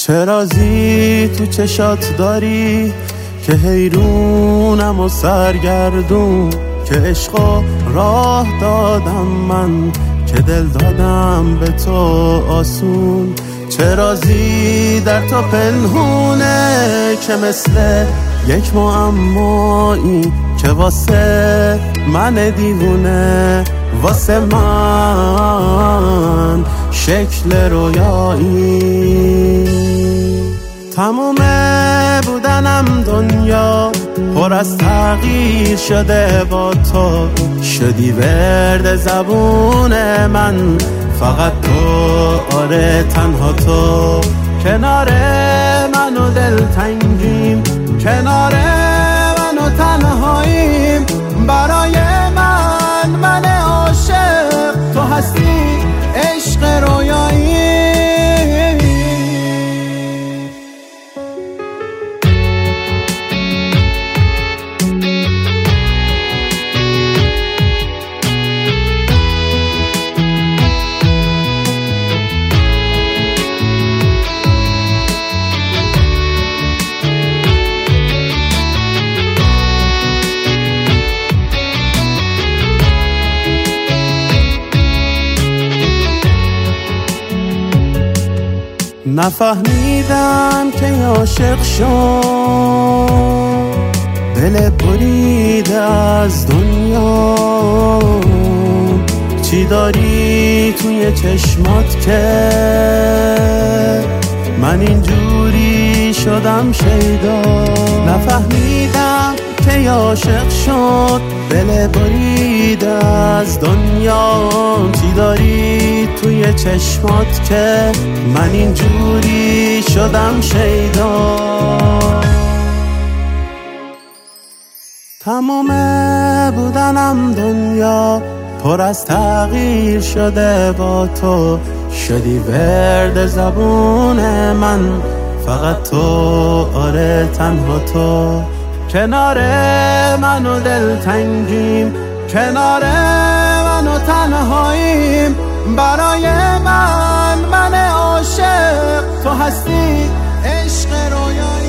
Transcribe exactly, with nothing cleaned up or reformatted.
چه رازی تو چشات داری که حیرونم و سرگردون، که عشق راه دادم من که دل دادم به تو آسون. چه رازی در تو پنهونه که مثل یک معمایی که واسه من دیوونه، واسه من شکل رویایی. تموم بودنم دنیا پر از تغییر شده با تو، شدی ورد زبون من فقط تو، آره تنها تو. کنار من و دلتنگیم، کنار من و تنهاییم، برای من من عاشق تو هستی عشق رویایی. نفهمیدم که عاشق شد، دل بریده از دنیا. چی داری توی چشمات که من اینجوری شدم شیدا؟ نفهمیدم که عاشق شد، دل بریده از دنیا. چی داری توی چشمات که من اینجوری شدم شیدا؟ تمام بودنم دنیا پر از تغییر شده با تو، شدی ورد زبون من فقط تو، آره تنها تو. کنار من و دلتنگیم، کنار من و تنهاییم، برای من من عاشق تو هستی عشق رویایی.